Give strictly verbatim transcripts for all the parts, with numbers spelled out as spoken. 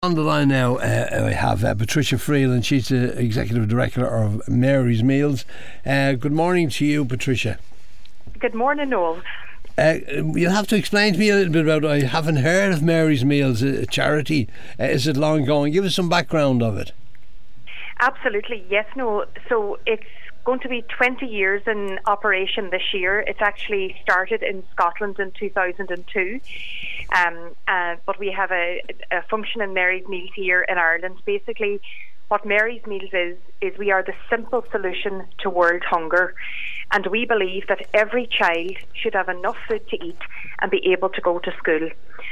On the line now, uh, I have uh, Patricia Freeland. She's the Executive Director of Mary's Meals. Uh, good morning to you, Patricia. Good morning, Noel. Uh, you'll have to explain to me a little bit about it. I haven't heard of Mary's Meals, a charity. Uh, is it long going? Give us some background of it. Absolutely, yes, Noel. So it's going to be twenty years in operation this year. It's actually started in Scotland in two thousand two. Um, uh, but we have a, a function in Mary's Meals here in Ireland. Basically, what Mary's Meals is, is we are the simple solution to world hunger. And we believe that every child should have enough food to eat and be able to go to school.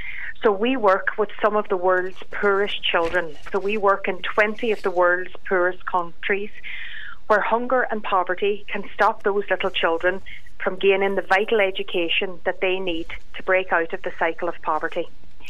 So we work with some of the world's poorest children. So we work in twenty of the world's poorest countries, where hunger and poverty can stop those little children from gaining the vital education that they need to break out of the cycle of poverty.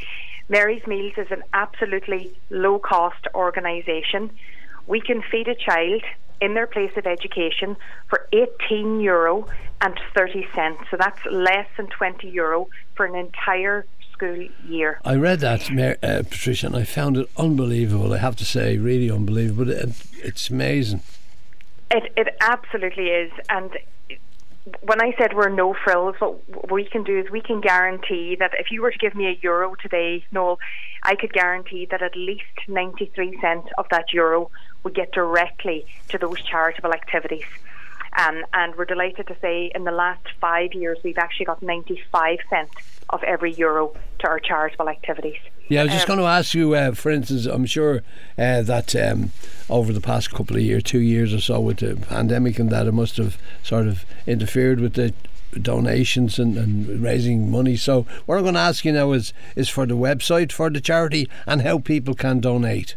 Mary's Meals is an absolutely low-cost organisation. We can feed a child in their place of education for eighteen euro and thirty cents. So that's less than twenty euro for an entire school year. I read that, uh, Patricia, and I found it unbelievable. I have to say, really unbelievable. It, it's amazing. It, it absolutely is. And when I said we're no frills, what we can do is we can guarantee that if you were to give me a euro today, Noel, I could guarantee that at least ninety-three cents of that euro would get directly to those charitable activities. Um, and we're delighted to say in the last five years we've actually got ninety-five cents of every euro to our charitable activities. Yeah, I was just um, going to ask you, uh, for instance, I'm sure uh, that um, over the past couple of years, two years or so with the pandemic and that, it must have sort of interfered with the donations and, and raising money. So what I'm going to ask you now is, is for the website for the charity and how people can donate.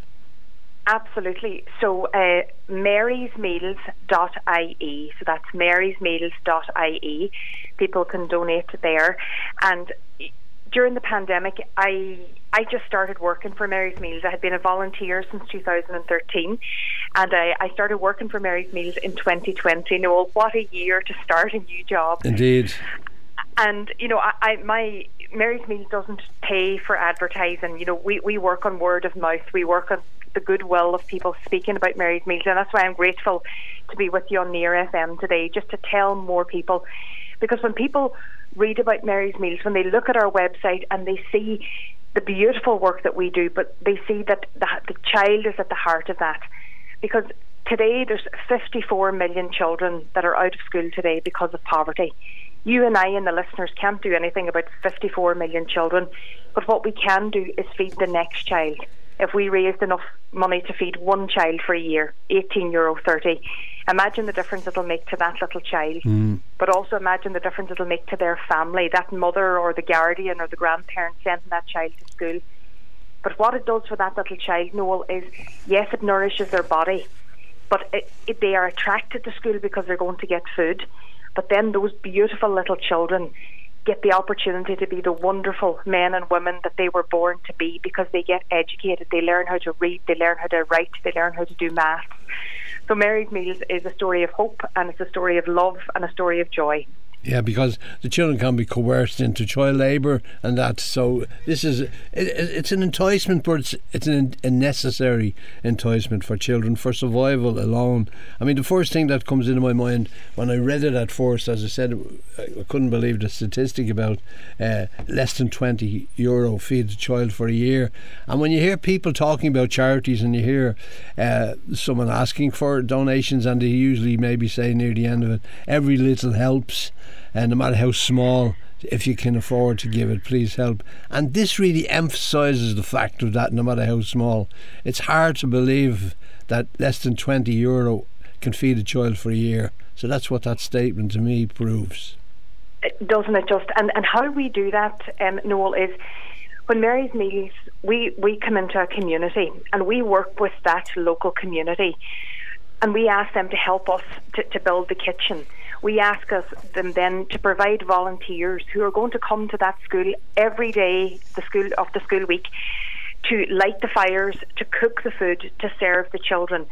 Absolutely. So uh, marys meals dot I E. So that's marys meals dot I E. People can donate there. And during the pandemic, I I just started working for Mary's Meals. I had been a volunteer since two thousand thirteen, and I, I started working for Mary's Meals in twenty twenty. Noel, what a year to start a new job. Indeed. And, you know, I, I my Mary's Meals doesn't pay for advertising. You know, we, we work on word of mouth. We work on the goodwill of people speaking about Mary's Meals, and that's why I'm grateful to be with you on Near F M today, just to tell more people. Because when people read about Mary's Meals, when they look at our website and they see the beautiful work that we do, but they see that the, the child is at the heart of that. Because today there's fifty-four million children that are out of school today because of poverty. You and I and the listeners can't do anything about fifty-four million children, but what we can do is feed the next child. If we raised enough money to feed one child for a year, eighteen euro thirty, imagine the difference it'll make to that little child. Mm. But also imagine the difference it'll make to their family, that mother or the guardian or the grandparent sending that child to school. But what it does for that little child, Noel, is yes, it nourishes their body, but it, it, they are attracted to school because they're going to get food. But then those beautiful little children get the opportunity to be the wonderful men and women that they were born to be, because they get educated, they learn how to read, they learn how to write, they learn how to do maths. So Mary's Meals is a story of hope, and it's a story of love and a story of joy. Yeah, because the children can be coerced into child labour and that. So this is it, it's an enticement, but it's it's an, a necessary enticement for children for survival alone. I mean, the first thing that comes into my mind when I read it at first, as I said, I couldn't believe the statistic about uh, less than twenty euro feed a child for a year. And when you hear people talking about charities and you hear uh, someone asking for donations, and they usually maybe say near the end of it, every little helps. And no matter how small, if you can afford to give it, please help. And this really emphasises the fact of that, no matter how small. It's hard to believe that less than twenty euro can feed a child for a year. So that's what that statement to me proves. Doesn't it just? And and how we do that, um, Noel, is when Mary's Meals, we, we come into a community and we work with that local community, and we ask them to help us to, to build the kitchen. We ask us them then to provide volunteers who are going to come to that school every day, the school of the school week, to light the fires, to cook the food, to serve the children.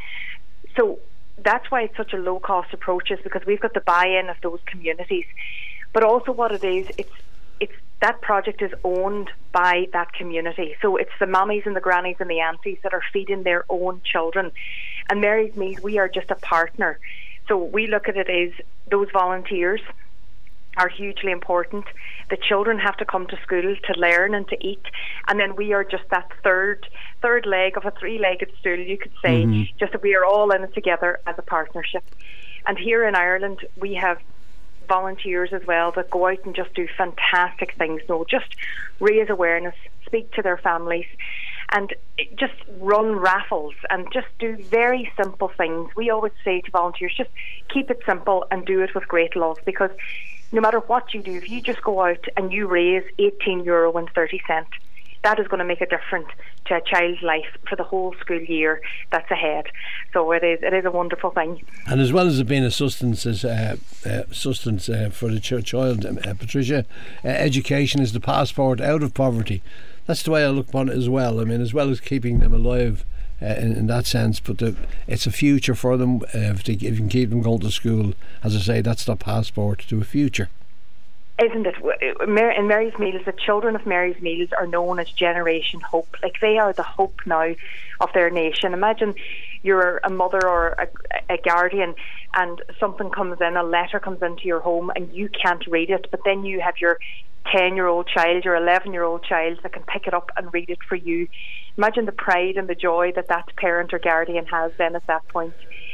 So that's why it's such a low cost approach, is because we've got the buy-in of those communities. But also what it is, it's it's that project is owned by that community. So it's the mummies and the grannies and the aunties that are feeding their own children. And Mary's Meals, we are just a partner. So we look at it as those volunteers are hugely important. The children have to come to school to learn and to eat, and then we are just that third third leg of a three-legged stool, you could say, mm-hmm. just that we are all in it together as a partnership. And here in Ireland, we have volunteers as well that go out and just do fantastic things. So just raise awareness, speak to their families, and just run raffles and just do very simple things. We always say to volunteers, just keep it simple and do it with great love, because no matter what you do, if you just go out and you raise eighteen euro and thirty cents, that is going to make a difference to a child's life for the whole school year that's ahead. So it is it is a wonderful thing. And as well as it being a sustenance, uh, uh, sustenance uh, for the ch- child, uh, Patricia, uh, education is the passport out of poverty. That's the way I look upon it as well. I mean, as well as keeping them alive uh, in, in that sense, but the, it's a future for them. Uh, if, they, if you can keep them going to school, as I say, that's the passport to a future. Isn't it? In Mary's Meals, the children of Mary's Meals are known as Generation Hope. Like, they are the hope now of their nation. Imagine you're a mother or a, a guardian, and something comes in, a letter comes into your home, and you can't read it, but then you have your ten-year-old child, your eleven-year-old child that can pick it up and read it for you. Imagine the pride and the joy that that parent or guardian has then at that point.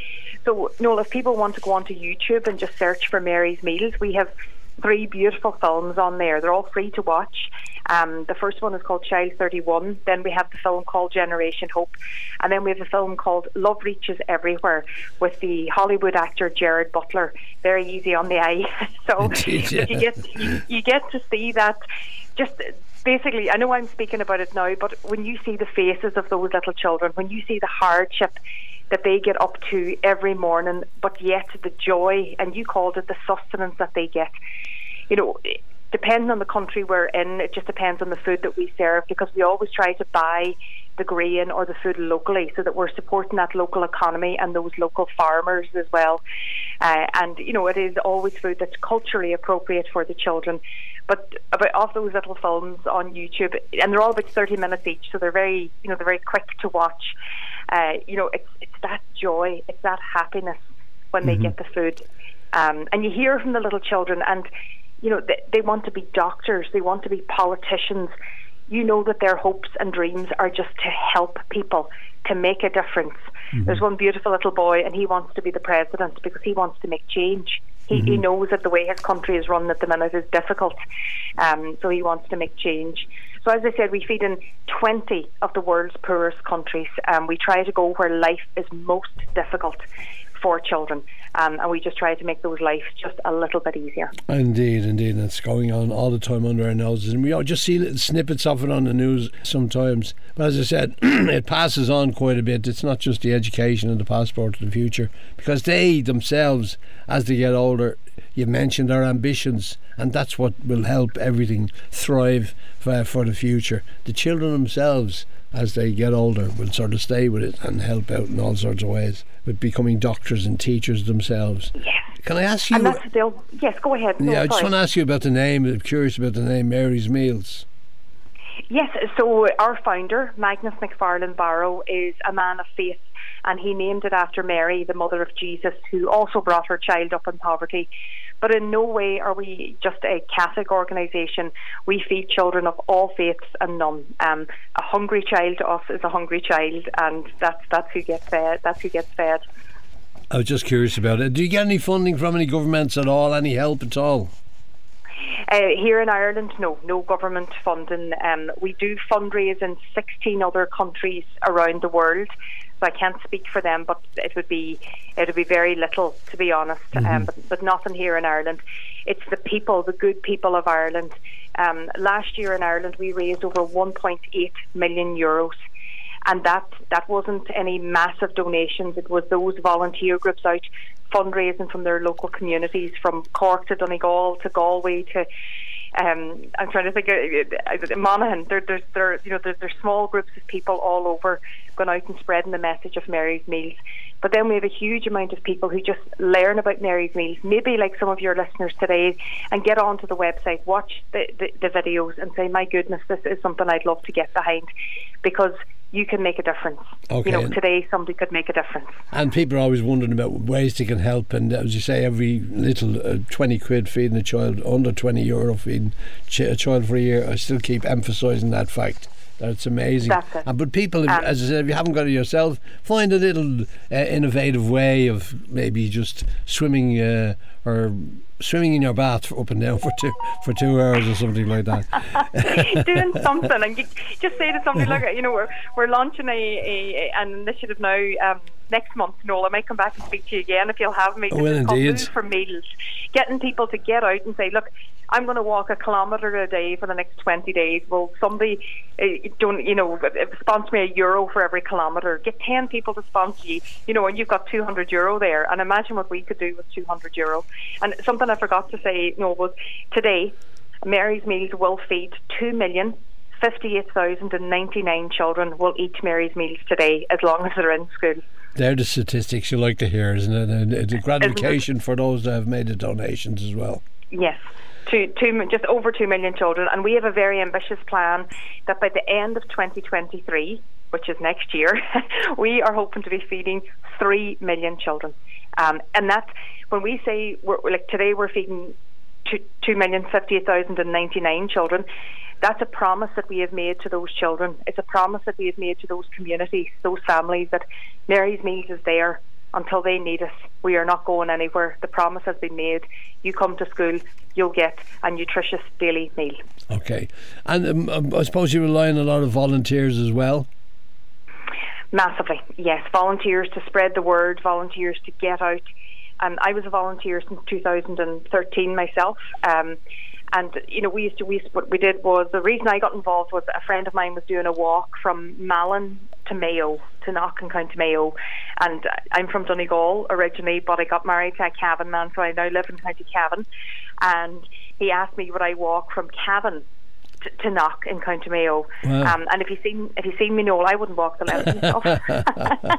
So, Noel, if people want to go onto YouTube and just search for Mary's Meals, we have three beautiful films on there. They're all free to watch. Um, the first one is called Child thirty-one. Then we have the film called Generation Hope. And then we have a film called Love Reaches Everywhere with the Hollywood actor Gerard Butler. Very easy on the eye. So Indeed, yeah. you get you, you get to see that. Just basically, I know I'm speaking about it now, but when you see the faces of those little children, when you see the hardship that they get up to every morning, but yet the joy, and you called it the sustenance that they get. You know, depending on the country we're in, it just depends on the food that we serve, because we always try to buy the grain or the food locally so that we're supporting that local economy and those local farmers as well. Uh, and, you know, it is always food that's culturally appropriate for the children. But about of those little films on YouTube, and they're all about thirty minutes each, so they're very, you know, they're very quick to watch. Uh, you know, it's it's that joy, it's that happiness when mm-hmm. they get the food, um, and you hear from the little children, and you know they, they want to be doctors, they want to be politicians. You know that their hopes and dreams are just to help people, to make a difference. Mm-hmm. There's one beautiful little boy, and he wants to be the president because he wants to make change. He, mm-hmm. he knows that the way his country is run at the minute is difficult, um, so he wants to make change. So as I said, we feed in twenty of the world's poorest countries. Um, we try to go where life is most difficult for children, um, and we just try to make those lives just a little bit easier. Indeed, indeed, and it's going on all the time under our noses, and we all just see little snippets of it on the news sometimes. But as I said, it passes on quite a bit. It's not just the education and the passport to the future, because they themselves, as they get older, you mentioned our ambitions, and that's what will help everything thrive for, for the future. The children themselves, as they get older, will sort of stay with it and help out in all sorts of ways, with becoming doctors and teachers themselves. Yes. Can I ask you? And that's still, yes, go ahead. No, yeah, I just sorry. want to ask you about the name. I'm curious about the name Mary's Meals. Yes, so our founder, Magnus McFarlane Barrow, is a man of faith, and he named it after Mary, the mother of Jesus, who also brought her child up in poverty. But in no way are we just a Catholic organisation. We feed children of all faiths and none. Um, a hungry child to us is a hungry child, and that's that's who gets fed. That's who gets fed. I was just curious about it. Do you get any funding from any governments at all? Any help at all? Uh, here in Ireland, no, no government funding. Um, we do fundraise in sixteen other countries around the world. So I can't speak for them, but it would be it would be very little, to be honest. Mm-hmm. Um, but, but nothing here in Ireland. It's the people, the good people of Ireland. Um, last year in Ireland, we raised over one point eight million euros, and that that wasn't any massive donations. It was those volunteer groups out fundraising from their local communities, from Cork to Donegal to Galway to Um, I'm trying to think of uh, Monaghan. There, there's, there, you know, there, there's small groups of people all over going out and spreading the message of Mary's Meals. But then we have a huge amount of people who just learn about Mary's Meals, maybe like some of your listeners today, and get onto the website, watch the, the, the videos and say, my goodness, this is something I'd love to get behind, because you can make a difference. Okay. You know, today somebody could make a difference. And people are always wondering about ways they can help, and as you say, every little uh, twenty quid feeding a child, under twenty euro feeding ch- a child for a year, I still keep emphasising that fact. That's amazing. That's it. Uh, but people, um, as I said, if you haven't got it yourself, find a little uh, innovative way of maybe just swimming uh, or swimming in your bath up and down for two for two hours or something like that. Doing something, and you just say to somebody, look, you know, we're we're launching a, a an initiative now. Um, next month, Noel, I might come back and speak to you again if you'll have me. Oh, well, it's called indeed. Move for Meals. Getting people to get out and say, look, I'm going to walk a kilometre a day for the next twenty days. Well, somebody uh, don't, you know, sponsor me a euro for every kilometre. Get ten people to sponsor you, you know, and you've got two hundred euro there. And imagine what we could do with two hundred euro. And something I forgot to say, no, was today, Mary's Meals will feed two million fifty-eight thousand ninety-nine children will eat Mary's Meals today, as long as they're in school. They're the statistics you like to hear, isn't it? And it's a gratification for those that have made the donations as well. Yes. Two, two, just over two million children, and we have a very ambitious plan that by the end of twenty twenty-three, which is next year, we are hoping to be feeding three million children. Um, and that, when we say, we're, like today we're feeding two million fifty-eight thousand ninety-nine children, that's a promise that we have made to those children. It's a promise that we have made to those communities, those families, that Mary's Meals is there until they need us. We are not going anywhere. The promise has been made. You come to school, you'll get a nutritious daily meal. Okay. And um, I suppose you rely on a lot of volunteers as well? Massively, yes. Volunteers to spread the word, volunteers to get out. Um, I was a volunteer since two thousand thirteen myself. Um, and, you know, we used to, we, what we did was, the reason I got involved was a friend of mine was doing a walk from Malin to Mayo, to Knock in County Mayo. And I'm from Donegal originally, but I got married to a Cavan man, so I now live in County Cavan. And he asked me would I walk from Cavan to, to Knock in County Mayo. Wow. Um, and if you seen if you seen me, Noel, I wouldn't walk the length myself.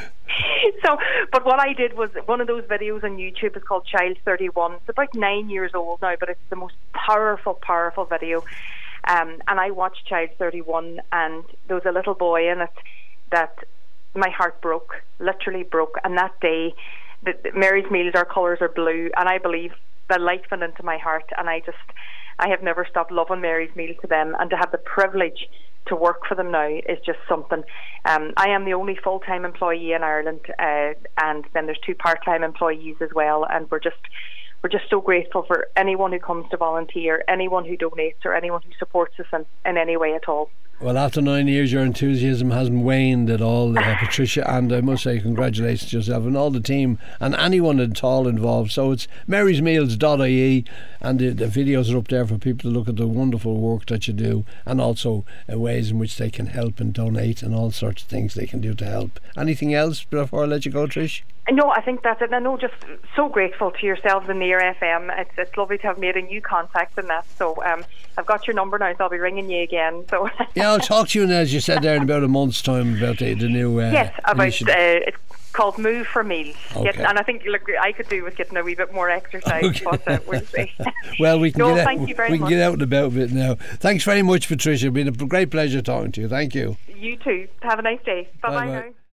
So, but what I did was, one of those videos on YouTube is called Child thirty-one. It's about nine years old now, but it's the most powerful, powerful video. Um, and I watched Child thirty-one, and there was a little boy in it that my heart broke, literally broke. And that day, the, the Mary's Meals, our colours are blue, and I believe the light went into my heart, and I just, I have never stopped loving Mary's Meals to them, and to have the privilege to work for them now is just something. Um, I am the only full-time employee in Ireland, uh, and then there's two part-time employees as well, and we're just we're just so grateful for anyone who comes to volunteer, anyone who donates, or anyone who supports us in, in any way at all. Well, after nine years, your enthusiasm hasn't waned at all, uh, Patricia, and I must say congratulations to yourself and all the team and anyone at all involved. So it's marys meals dot I E, and the, the videos are up there for people to look at the wonderful work that you do, and also uh, ways in which they can help and donate, and all sorts of things they can do to help. Anything else before I let you go, Trish? No, I think that's it. I know, just so grateful to yourselves and Near F M. It's it's lovely to have made a new contact in that. So um, I've got your number now, so I'll be ringing you again. So yeah, I'll talk to you, as you said there, in about a month's time about the, the new uh, yes, about initiative. Uh, it's called Move for Meals. Okay. Get, and I think, look, I could do with getting a wee bit more exercise. Okay. But uh, we'll see. Well, we can no, get out, thank you very we can much. get out and about a bit now. Thanks very much, Patricia. It's been a great pleasure talking to you. Thank you. You too. Have a nice day. Bye bye now.